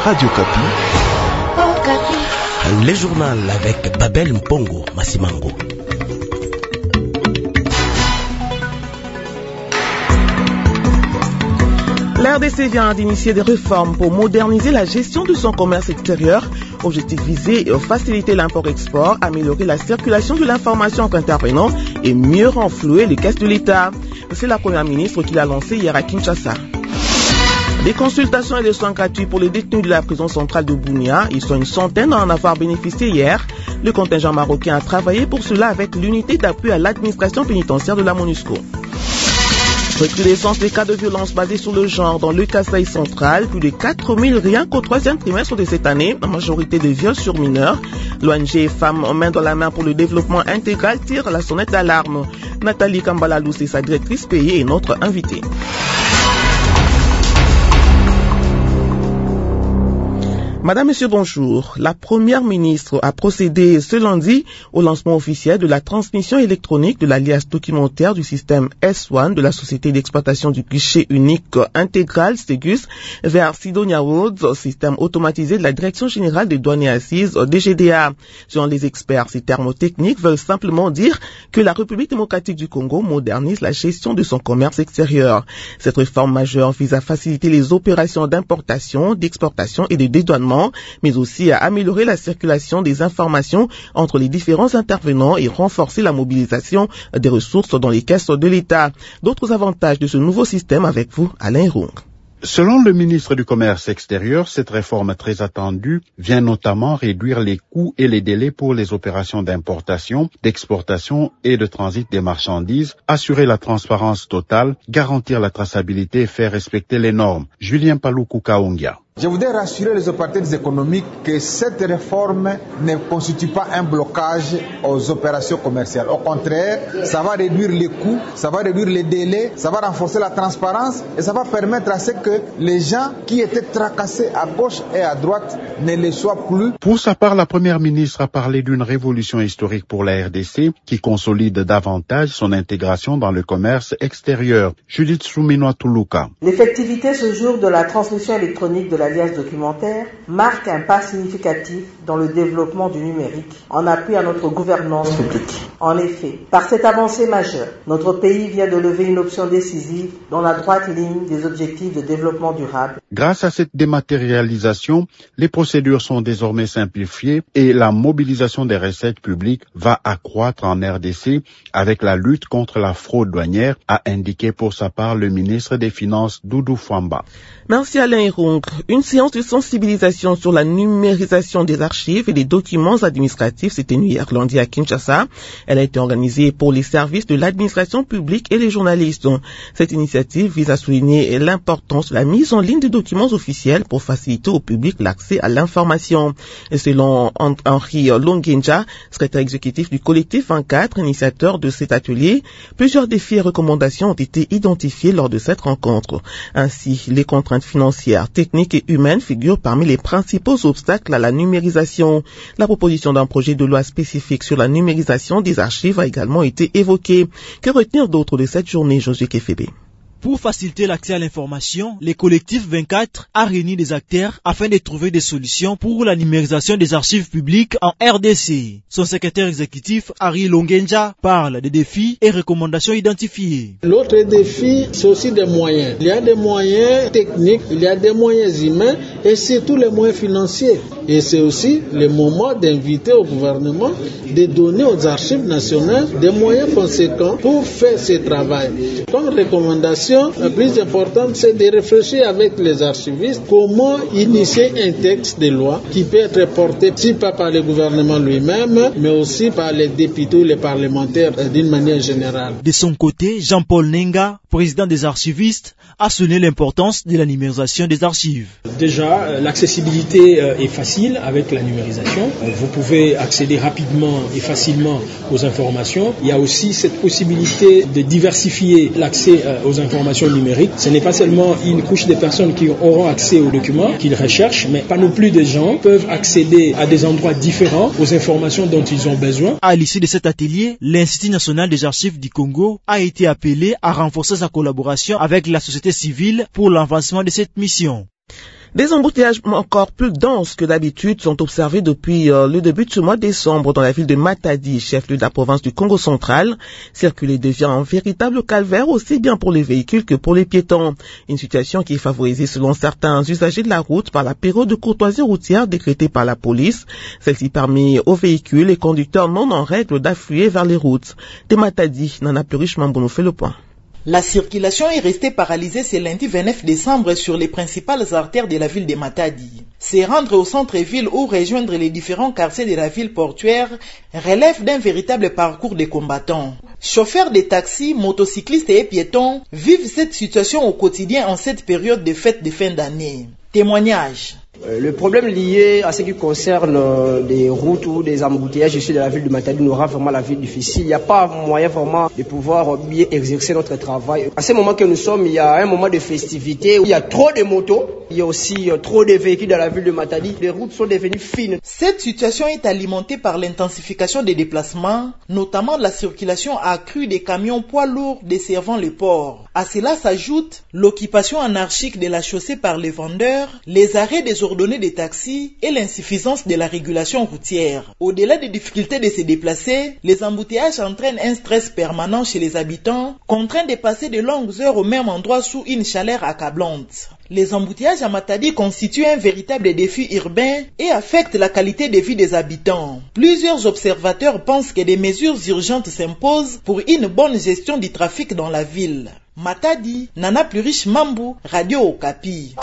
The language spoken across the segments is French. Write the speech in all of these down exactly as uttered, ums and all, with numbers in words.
Radio Kapi. Oh, Kapi. Le journal avec Babel Mpongo Masimango. L'R D C vient d'initier des réformes pour moderniser la gestion de son commerce extérieur. Objectif visé, faciliter l'import-export, améliorer la circulation de l'information entre intervenants et mieux renflouer les caisses de l'État. C'est la première ministre qui l'a lancé hier à Kinshasa. Des consultations et des soins gratuits pour les détenus de la prison centrale de Bunia. Ils sont une centaine à en avoir bénéficié hier. Le contingent marocain a travaillé pour cela avec l'unité d'appui à l'administration pénitentiaire de la MONUSCO. Recrudescence des cas de violence basés sur le genre dans le Kasaï central, plus de quatre mille rien qu'au troisième trimestre de cette année, en majorité de viols sur mineurs. L'O N G Femmes main dans la main pour le développement intégral tire la sonnette d'alarme. Nathalie Kambalalou, c'est sa directrice payée et notre invitée. Madame, Monsieur, bonjour. La Première ministre a procédé ce lundi au lancement officiel de la transmission électronique de l'alias documentaire du système S un de la Société d'exploitation du guichet unique intégral Ségus vers Sidonia Roads, système automatisé de la Direction générale des douanes et assises D G D A. Selon les experts, ces termes techniques veulent simplement dire que la République démocratique du Congo modernise la gestion de son commerce extérieur. Cette réforme majeure vise à faciliter les opérations d'importation, d'exportation et de dédouanement, mais aussi à améliorer la circulation des informations entre les différents intervenants et renforcer la mobilisation des ressources dans les caisses de l'État. D'autres avantages de ce nouveau système avec vous, Alain Roung. Selon le ministre du Commerce extérieur, cette réforme très attendue vient notamment réduire les coûts et les délais pour les opérations d'importation, d'exportation et de transit des marchandises, assurer la transparence totale, garantir la traçabilité et faire respecter les normes. Julien Paluku Kaongia. Je voudrais rassurer les opérateurs économiques que cette réforme ne constitue pas un blocage aux opérations commerciales. Au contraire, ça va réduire les coûts, ça va réduire les délais, ça va renforcer la transparence et ça va permettre à ce que les gens qui étaient tracassés à gauche et à droite ne le soient plus. Pour sa part, la Première ministre a parlé d'une révolution historique pour la R D C qui consolide davantage son intégration dans le commerce extérieur. Judith Souminoa Toulouka. L'effectivité ce jour de la transmission électronique de la l'alias documentaire marque un pas significatif dans le développement du numérique en appui à notre gouvernance publique. En effet, par cette avancée majeure, notre pays vient de lever une option décisive dans la droite ligne des objectifs de développement durable. Grâce à cette dématérialisation, les procédures sont désormais simplifiées et la mobilisation des recettes publiques va accroître en R D C avec la lutte contre la fraude douanière, a indiqué pour sa part le ministre des Finances Doudou Fwamba. Merci Alain Roung. Une séance de sensibilisation sur la numérisation des archives et des documents administratifs s'est tenue hier lundi à Kinshasa. Elle a été organisée pour les services de l'administration publique et les journalistes. Cette initiative vise à souligner l'importance de la mise en ligne des documents officiels pour faciliter au public l'accès à l'information. Et selon Henri Longenja, secrétaire exécutif du collectif vingt-quatre, initiateur de cet atelier, plusieurs défis et recommandations ont été identifiés lors de cette rencontre. Ainsi, les contraintes financières, techniques et humaines figurent parmi les principaux obstacles à la numérisation. La proposition d'un projet de loi spécifique sur la numérisation des archives a également été évoquée. Que retenir d'autre de cette journée, Josué Kefebe? Pour faciliter l'accès à l'information, le collectif vingt-quatre a réuni des acteurs afin de trouver des solutions pour la numérisation des archives publiques en R D C. Son secrétaire exécutif, Harry Longenja, parle des défis et recommandations identifiées. L'autre défi, c'est aussi des moyens. Il y a des moyens techniques, il y a des moyens humains et surtout les moyens financiers. Et c'est aussi le moment d'inviter au gouvernement de donner aux archives nationales des moyens conséquents pour faire ce travail. Comme recommandation, la plus importante, c'est de réfléchir avec les archivistes comment initier un texte de loi qui peut être porté, si pas par le gouvernement lui-même, mais aussi par les députés ou les parlementaires d'une manière générale. De son côté, Jean-Paul Nenga, président des archivistes, a sonné l'importance de la numérisation des archives. Déjà, l'accessibilité est facile avec la numérisation. Vous pouvez accéder rapidement et facilement aux informations. Il y a aussi cette possibilité de diversifier l'accès aux informations numériques. Ce n'est pas seulement une couche de personnes qui auront accès aux documents qu'ils recherchent, mais pas non plus des gens peuvent accéder à des endroits différents aux informations dont ils ont besoin. À l'issue de cet atelier, l'Institut national des archives du Congo a été appelé à renforcer sa collaboration avec la société civile pour l'avancement de cette mission. Des embouteillages encore plus denses que d'habitude sont observés depuis euh, le début de ce mois de décembre dans la ville de Matadi, chef-lieu de la province du Congo central. Circuler devient un véritable calvaire aussi bien pour les véhicules que pour les piétons. Une situation qui est favorisée selon certains usagers de la route par la période de courtoisie routière décrétée par la police. Celle-ci permet aux véhicules et conducteurs non en règle d'affluer vers les routes. De Matadi, Nana Plurish Mambo nous fait le point. La circulation est restée paralysée ce lundi vingt-neuf décembre sur les principales artères de la ville de Matadi. Se rendre au centre-ville ou rejoindre les différents quartiers de la ville portuaire relève d'un véritable parcours de combattants. Chauffeurs de taxis, motocyclistes et piétons vivent cette situation au quotidien en cette période de fête de fin d'année. Témoignage. Le problème lié à ce qui concerne des routes ou des embouteillages ici de la ville de Matadi nous rend vraiment la vie difficile. Il n'y a pas moyen vraiment de pouvoir bien exercer notre travail. À ce moment que nous sommes, il y a un moment de festivité où il y a trop de motos, il y a aussi trop de véhicules dans la ville de Matadi. Les routes sont devenues fines. Cette situation est alimentée par l'intensification des déplacements, notamment la circulation accrue des camions poids lourds desservant le port. À cela s'ajoute l'occupation anarchique de la chaussée par les vendeurs, les arrêts des ordonnées des taxis et l'insuffisance de la régulation routière. Au-delà des difficultés de se déplacer, les embouteillages entraînent un stress permanent chez les habitants, contraints de passer de longues heures au même endroit sous une chaleur accablante. Les embouteillages à Matadi constituent un véritable défi urbain et affectent la qualité de vie des habitants. Plusieurs observateurs pensent que des mesures urgentes s'imposent pour une bonne gestion du trafic dans la ville. Matadi, Nana Plurish Mambo, Radio Okapi.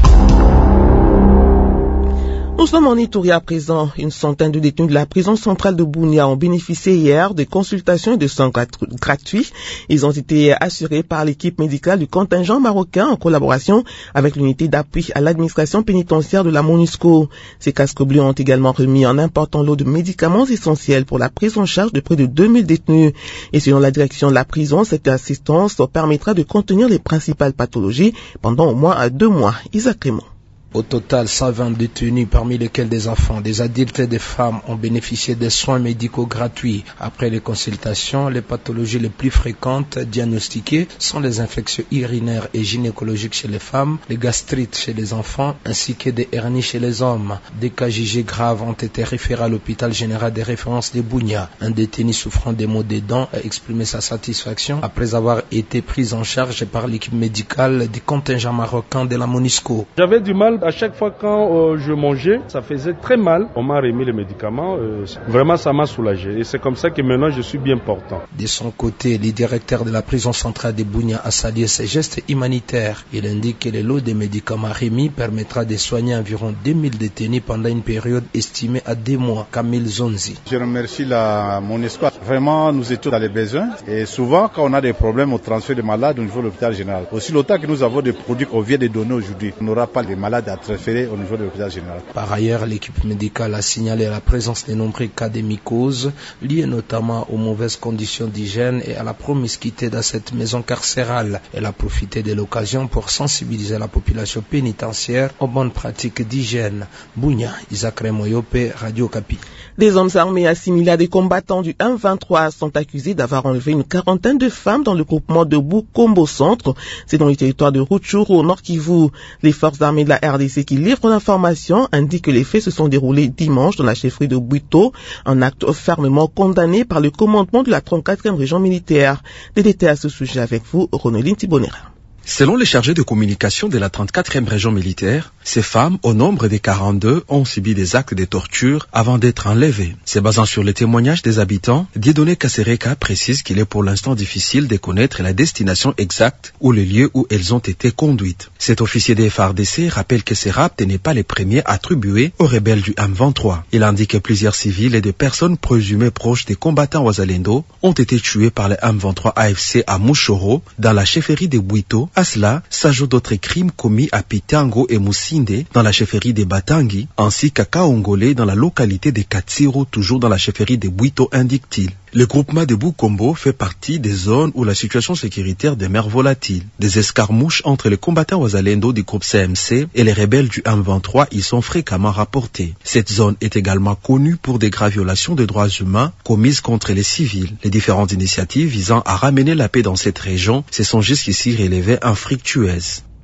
Nous sommes en Ituri à présent. Une centaine de détenus de la prison centrale de Bunia ont bénéficié hier de consultations et de soins gratuits. Ils ont été assurés par l'équipe médicale du contingent marocain en collaboration avec l'unité d'appui à l'administration pénitentiaire de la MONUSCO. Ces casques bleus ont également remis un important lot de médicaments essentiels pour la prise en charge de près de deux mille détenus. Et selon la direction de la prison, cette assistance permettra de contenir les principales pathologies pendant au moins deux mois. Isaac Raymond. Au total, cent vingt détenus, parmi lesquels des enfants, des adultes et des femmes, ont bénéficié des soins médicaux gratuits. Après les consultations, les pathologies les plus fréquentes diagnostiquées sont les infections urinaires et gynécologiques chez les femmes, les gastrites chez les enfants, ainsi que des hernies chez les hommes. Des cas jugés graves ont été référés à l'hôpital général des références de Bunia. Un détenu souffrant des maux des dents a exprimé sa satisfaction après avoir été pris en charge par l'équipe médicale du contingent marocain de la MONUSCO. J'avais du mal à chaque fois quand euh, je mangeais, ça faisait très mal. On m'a remis les médicaments, euh, vraiment ça m'a soulagé. Et c'est comme ça que maintenant je suis bien portant. De son côté, le directeur de la prison centrale de Bunia a salué ces gestes humanitaires. Il indique que le lot des médicaments remis permettra de soigner environ deux mille détenus pendant une période estimée à deux mois. Camille Zonzi. Je remercie la MONUSCO. Vraiment, nous étions dans les besoins. Et souvent, quand on a des problèmes au transfert de malades au niveau de l'hôpital général, aussi longtemps que nous avons des produits qu'on vient de donner aujourd'hui, on n'aura pas les malades à transférer au niveau de l'hôpital général. Par ailleurs, l'équipe médicale a signalé la présence de nombreux cas de mycose, liés notamment aux mauvaises conditions d'hygiène et à la promiscuité dans cette maison carcérale. Elle a profité de l'occasion pour sensibiliser la population pénitentiaire aux bonnes pratiques d'hygiène. Bunia, Isaac Remoyope, Radio Okapi. Des hommes armés assimilés à des combattants du M vingt-trois sont accusés d'avoir enlevé une quarantaine de femmes dans le groupement de Bukombo Centre. C'est dans le territoire de Rutshuru, au Nord Kivu. Les forces armées de la R D C qui livrent l'information indiquent que les faits se sont déroulés dimanche dans la chefferie de Buito, un acte fermement condamné par le commandement de la trente-quatrième région militaire. Des détails à ce sujet avec vous, Ronoline Thibonera. Selon les chargés de communication de la trente-quatrième région militaire, ces femmes, au nombre de quarante-deux, ont subi des actes de torture avant d'être enlevées. Se basant sur les témoignages des habitants, Dieudonné Kasereka précise qu'il est pour l'instant difficile de connaître la destination exacte ou le lieu où elles ont été conduites. Cet officier des F A R D C rappelle que ces rapts n'est pas les premiers attribués aux rebelles du M vingt-trois. Il indique que plusieurs civils et des personnes présumées proches des combattants Wazalendo ont été tués par le M vingt-trois A F C à Mouchoro, dans la chefferie de Buito. À cela s'ajoutent d'autres crimes commis à Pitango et Moussinde dans la chefferie de Batangi, ainsi qu'à Kaongolé dans la localité de Katsiro, toujours dans la chefferie de Buito, indique-t-il. Le groupement de Bukombo fait partie des zones où la situation sécuritaire demeure volatile. Des escarmouches entre les combattants Wazalendo du groupe C M C et les rebelles du M vingt-trois y sont fréquemment rapportés. Cette zone est également connue pour des graves violations de droits humains commises contre les civils. Les différentes initiatives visant à ramener la paix dans cette région se sont jusqu'ici révélées infructueuses.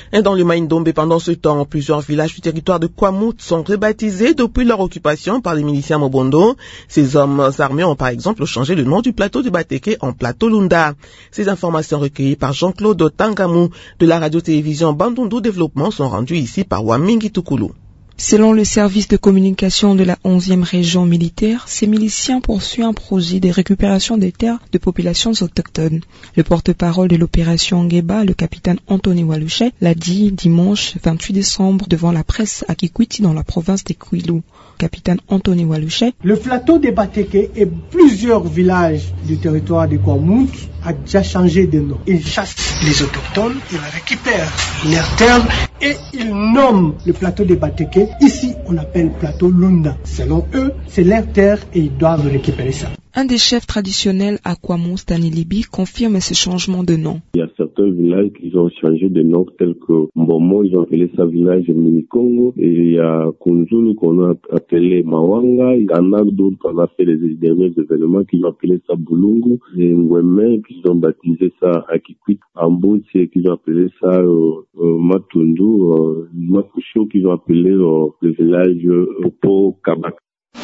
Et dans le Maïndombe, pendant ce temps, plusieurs villages du territoire de Kwamut sont rebaptisés depuis leur occupation par les miliciens Mobondo. Ces hommes armés ont par exemple changé le nom du plateau de Bateke en plateau Lunda. Ces informations recueillies par Jean-Claude Tangamou de la radio-télévision Bandundu Développement sont rendues ici par Wamingi Tukulu. Selon le service de communication de la onzième région militaire, ces miliciens poursuivent un projet de récupération des terres de populations autochtones. Le porte-parole de l'opération Ngeba, le capitaine Anthony Waluche, l'a dit dimanche vingt-huit décembre devant la presse à Kikwiti dans la province de Kwilu. Capitaine Anthony Waluche. Le plateau de Bateke et plusieurs villages du territoire de Kwamut a déjà changé de nom. Ils chassent les autochtones, ils récupèrent leurs terres et ils nomment le plateau de Bateke. Ici, on appelle plateau Lunda. Selon eux, c'est leur terre et ils doivent récupérer ça. Un des chefs traditionnels à Kwamut, Stanilibi, confirme ce changement de nom. Il y a certains villages qui ont changé de nom, tels que Mbomo, ils ont appelé ça village Mini-Congo, et il y a Kunzulu qu'on a appelé Mawanga, il y en a d'autres qu'on a fait les derniers événements qui ont appelé ça Bulungu, et Ngweme, qui ont baptisé ça Akikwit, Ambouche, qui ont appelé ça euh, euh, Matundu, euh, Makusho, qui ont appelé euh, le village euh, Po Kabak.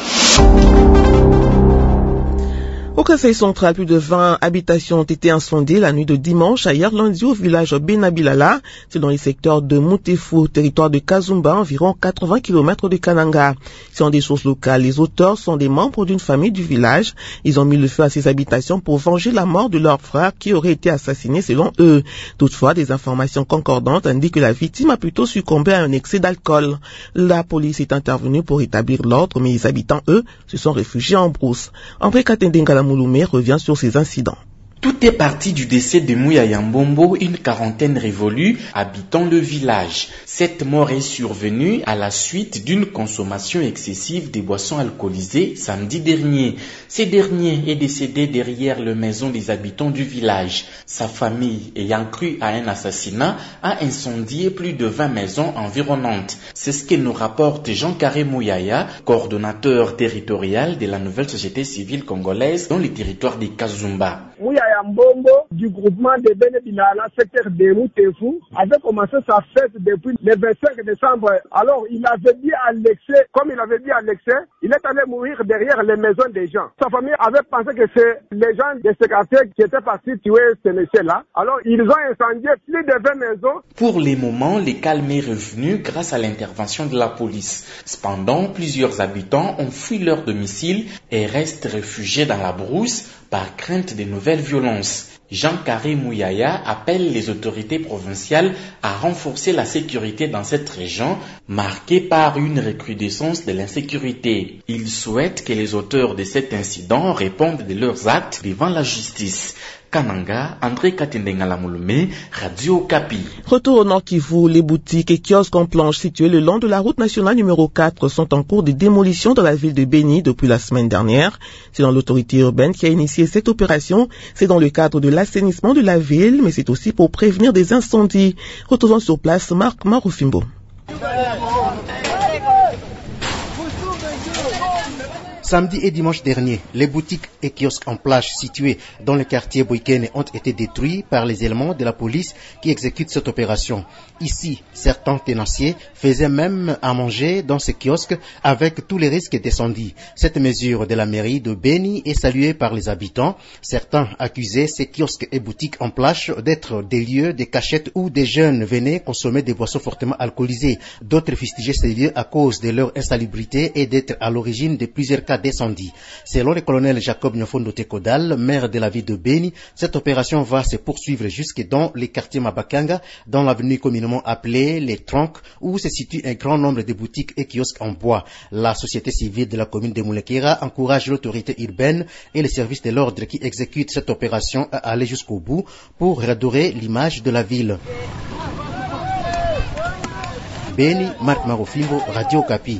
Au Conseil central, plus de vingt habitations ont été incendiées la nuit de dimanche à hier lundi au village Benabilala. C'est dans les secteurs de Mutefu, territoire de Kazumba, environ quatre-vingts kilomètres de Kananga. Selon des sources locales, les auteurs sont des membres d'une famille du village. Ils ont mis le feu à ces habitations pour venger la mort de leur frère qui aurait été assassiné selon eux. Toutefois, des informations concordantes indiquent que la victime a plutôt succombé à un excès d'alcool. La police est intervenue pour établir l'ordre, mais les habitants, eux, se sont réfugiés en brousse. André Katendengala Mouloumé revient sur ces incidents. Tout est parti du décès de Mouya Yambombo, une quarantaine révolue, habitant le village. Cette mort est survenue à la suite d'une consommation excessive des boissons alcoolisées samedi dernier. Ce dernier est décédé derrière la maison des habitants du village. Sa famille, ayant cru à un assassinat, a incendié plus de vingt maisons environnantes. C'est ce que nous rapporte Jean-Carré Mouyaya, coordonnateur territorial de la nouvelle société civile congolaise dans le territoire de Kazumba. Mbombo du groupement de Benebilala, secteur de Mutefu, avait commencé sa fête depuis le vingt-cinq décembre. Alors, il avait dit à l'excès, comme il avait dit à l'excès, il est allé mourir derrière les maisons des gens. Sa famille avait pensé que c'est les gens de ce quartier qui étaient partis tuer ce monsieur-là. Alors, ils ont incendié plus de vingt maisons. Pour les moments, le calme est revenu grâce à l'intervention de la police. Cependant, plusieurs habitants ont fui leur domicile et restent réfugiés dans la brousse par crainte de nouvelles violences. Jean-Carré Mouyaya appelle les autorités provinciales à renforcer la sécurité dans cette région marquée par une recrudescence de l'insécurité. Il souhaite que les auteurs de cet incident répondent de leurs actes devant la justice. Kananga, André Katendengala Mouloumé, Radio Okapi. Retour au Nord Kivu, les boutiques et kiosques en planche situés le long de la route nationale numéro quatre sont en cours de démolition dans la ville de Beni depuis la semaine dernière. C'est dans l'autorité urbaine qui a initié cette opération. C'est dans le cadre de l'assainissement de la ville, mais c'est aussi pour prévenir des incendies. Retournons sur place, Marc Marufimbo. Samedi et dimanche dernier, les boutiques et kiosques en plage situés dans le quartier Boikene ont été détruits par les éléments de la police qui exécutent cette opération. Ici, certains tenanciers faisaient même à manger dans ces kiosques avec tous les risques d'incendie. Cette mesure de la mairie de Beni est saluée par les habitants. Certains accusaient ces kiosques et boutiques en plage d'être des lieux de cachette où des jeunes venaient consommer des boissons fortement alcoolisées. D'autres fustigeaient ces lieux à cause de leur insalubrité et d'être à l'origine de plusieurs cas d'incendie. Selon le colonel Jacob Nyofondo Tekodal, maire de la ville de Beni, cette opération va se poursuivre jusque dans les quartiers Mabakanga, dans l'avenue communément appelée les Troncs, où se situe un grand nombre de boutiques et kiosques en bois. La société civile de la commune de Moulekera encourage l'autorité urbaine et les services de l'ordre qui exécutent cette opération à aller jusqu'au bout pour redorer l'image de la ville. Beni, Marc Marofimbo, Radio Okapi.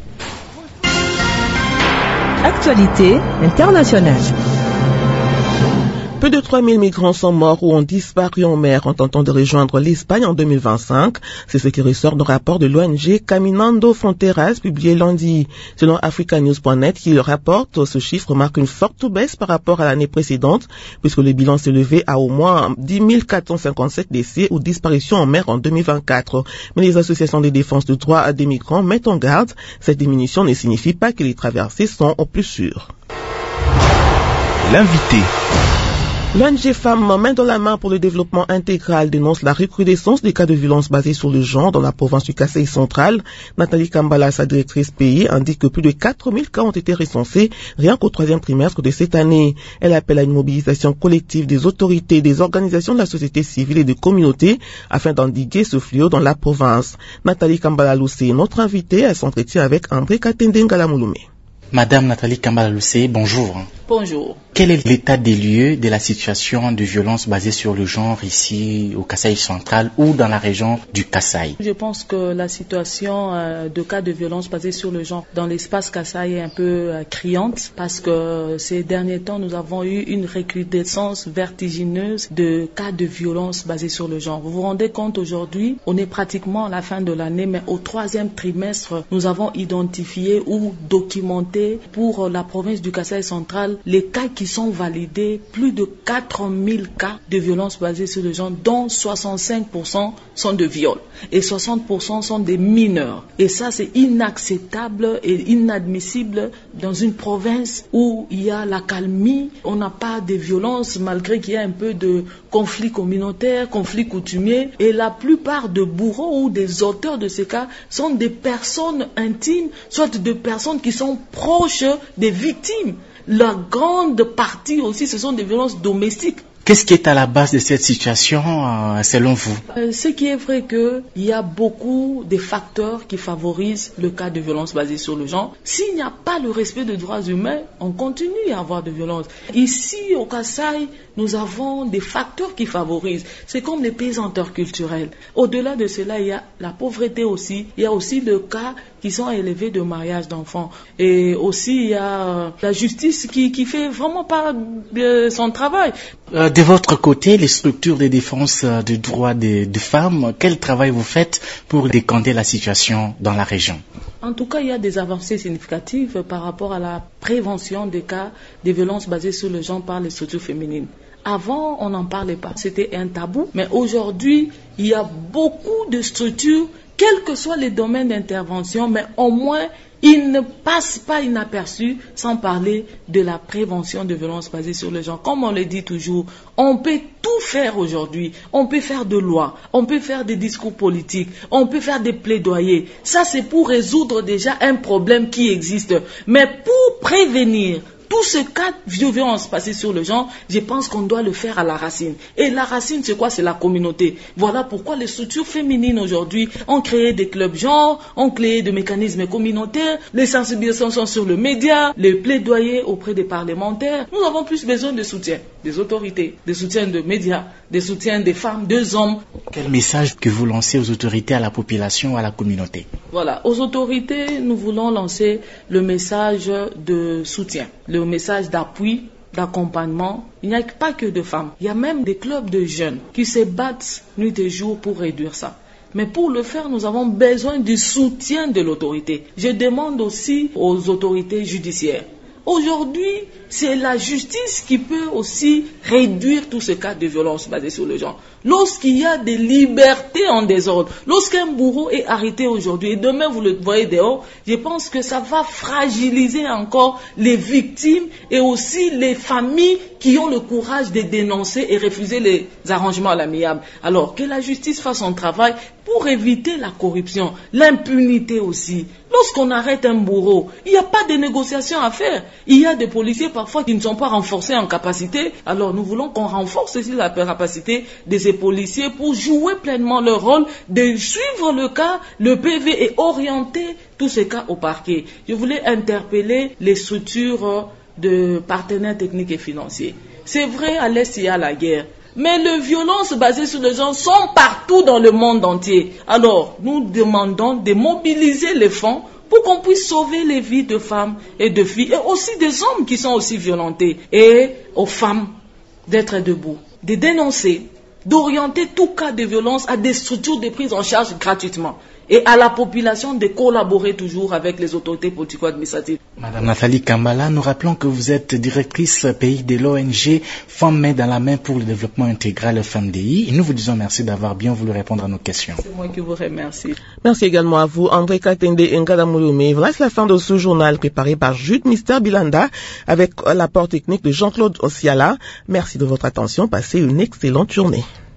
Actualité internationale. Peu de trois mille migrants sont morts ou ont disparu en mer en tentant de rejoindre l'Espagne en deux mille vingt-cinq. C'est ce qui ressort d'un rapport de l'O N G Caminando Fronteras publié lundi. Selon africa news point net qui le rapporte, ce chiffre marque une forte baisse par rapport à l'année précédente puisque le bilan s'est levé à au moins dix mille quatre cent cinquante-sept décès ou disparitions en mer en deux mille vingt-quatre. Mais les associations de défense de droits des migrants mettent en garde. Cette diminution ne signifie pas que les traversées sont au plus sûres. L'invité. L'O N G Femmes main dans la main pour le développement intégral dénonce la recrudescence des cas de violence basés sur le genre dans la province du Kasaï central. Nathalie Kambala, sa directrice pays, indique que plus de quatre mille cas ont été recensés rien qu'au troisième trimestre de cette année. Elle appelle à une mobilisation collective des autorités, des organisations de la société civile et des communautés afin d'endiguer ce fléau dans la province. Nathalie Kambala Loussé, notre invitée, elle s'entretient avec André Katende Ngalamouloumé. Madame Nathalie Kambala Loussé, bonjour. Bonjour. Quel est l'état des lieux de la situation de violence basée sur le genre ici au Kasaï central ou dans la région du Kasaï? Je pense que la situation euh, de cas de violence basée sur le genre dans l'espace Kasaï est un peu euh, criante parce que ces derniers temps nous avons eu une recrudescence vertigineuse de cas de violence basée sur le genre. Vous vous rendez compte aujourd'hui, on est pratiquement à la fin de l'année, mais au troisième trimestre, nous avons identifié ou documenté pour la province du Kasaï central les cas qui sont validés, plus de quatre mille cas de violences basées sur le genre, dont soixante-cinq pour cent sont de viols et soixante pour cent sont des mineurs. Et ça, c'est inacceptable et inadmissible dans une province où il y a l'accalmie, on n'a pas de violence malgré qu'il y a un peu de conflits communautaires, conflits coutumiers. Et la plupart de bourreaux ou des auteurs de ces cas sont des personnes intimes, soit des personnes qui sont proches des victimes. La grande partie aussi, ce sont des violences domestiques. Qu'est-ce qui est à la base de cette situation, euh, selon vous? euh, Ce qui est vrai que il y a beaucoup de facteurs qui favorisent le cas de violence basée sur le genre. S'il n'y a pas le respect des droits humains, on continue à avoir de violences. Ici, au Kasaï, nous avons des facteurs qui favorisent. C'est comme les pesanteurs culturels. Au-delà de cela, il y a la pauvreté aussi. Il y a aussi le cas qui sont élevés de mariage d'enfants. Et aussi, il y a la justice qui qui fait vraiment pas euh, son travail. Euh, de votre côté, les structures de défense des droits des, des femmes, quel travail vous faites pour décanter la situation dans la région? En tout cas, il y a des avancées significatives par rapport à la prévention des cas de violences basées sur le genre par les structures féminines. Avant, on n'en parlait pas. C'était un tabou. Mais aujourd'hui, il y a beaucoup de structures, quels que soient les domaines d'intervention, mais au moins, ils ne passent pas inaperçus sans parler de la prévention de violences basées sur le genre. Comme on le dit toujours, on peut tout faire aujourd'hui. On peut faire de lois, on peut faire des discours politiques, on peut faire des plaidoyers. Ça, c'est pour résoudre déjà un problème qui existe. Mais pour prévenir tout ce cas de violence basée sur le genre, je pense qu'on doit le faire à la racine. Et la racine, c'est quoi? C'est la communauté. Voilà pourquoi les structures féminines aujourd'hui ont créé des clubs genre, ont créé des mécanismes communautaires, les sensibilisations sur le média, les plaidoyers auprès des parlementaires. Nous avons plus besoin de soutien des autorités, des soutiens de médias, des soutiens des femmes, des hommes. Quel message que vous lancez aux autorités, à la population, à la communauté? Voilà, aux autorités, nous voulons lancer le message de soutien, le message d'appui, d'accompagnement. Il n'y a pas que de femmes, il y a même des clubs de jeunes qui se battent nuit et jour pour réduire ça. Mais pour le faire, nous avons besoin du soutien de l'autorité. Je demande aussi aux autorités judiciaires. Aujourd'hui, c'est la justice qui peut aussi réduire tous ces cas de violence basés sur le genre. Lorsqu'il y a des libertés en désordre, lorsqu'un bourreau est arrêté aujourd'hui et demain vous le voyez dehors, je pense que ça va fragiliser encore les victimes et aussi les familles qui ont le courage de dénoncer et refuser les arrangements à l'amiable. Alors que la justice fasse son travail pour éviter la corruption, l'impunité aussi. Lorsqu'on arrête un bourreau, il n'y a pas de négociation à faire. Il y a des policiers parfois qui ne sont pas renforcés en capacité. Alors nous voulons qu'on renforce aussi la capacité de ces policiers pour jouer pleinement leur rôle, de suivre le cas, le P V et orienter tous ces cas au parquet. Je voulais interpeller les structures de partenaires techniques et financiers. C'est vrai, à l'Est, il y a la guerre. Mais les violences basées sur le genre sont partout dans le monde entier. Alors, nous demandons de mobiliser les fonds pour qu'on puisse sauver les vies de femmes et de filles, et aussi des hommes qui sont aussi violentés. Et aux femmes, d'être debout, de dénoncer, d'orienter tout cas de violence à des structures de prise en charge gratuitement et à la population de collaborer toujours avec les autorités politico-administratives. Madame Nathalie Kambala, nous rappelons que vous êtes directrice pays de l'O N G Femmes main dans la main pour le développement intégral F M D I. Et nous vous disons merci d'avoir bien voulu répondre à nos questions. C'est moi qui vous remercie. Merci également à vous, André Katende Nkadamouloumé. Voilà, c'est la fin de ce journal préparé par Jude Mister Bilanda avec l'apport technique de Jean-Claude Osiala. Merci de votre attention. Passez une excellente journée.